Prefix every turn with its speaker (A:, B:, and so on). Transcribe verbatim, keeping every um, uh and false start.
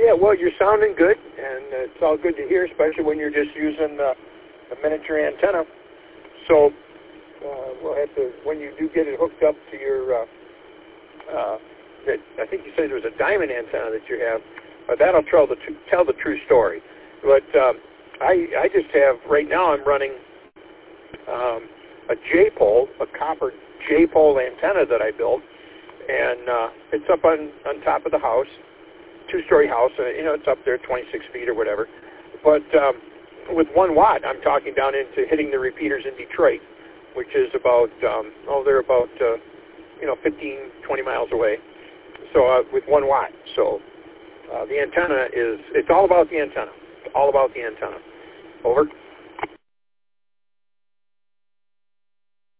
A: yeah, well, you're sounding good, and it's all good to hear, especially when you're just using the, the miniature antenna. So uh, we'll have to, when you do get it hooked up to your, uh, uh, that I think you said there was a diamond antenna that you have, uh, that'll tell the, tell the true story. But um, I, I just have, right now I'm running um, a J-pole, a copper J-pole antenna that I built, and uh, it's up on, on top of the house, two-story house. Uh, you know, it's up there twenty-six feet or whatever. But um, with one watt, I'm talking down into hitting the repeaters in Detroit, which is about, um, oh, they're about, uh, you know, fifteen, twenty miles away. So uh, with one watt. So uh, the antenna is, it's all about the antenna. It's all about the antenna. Over.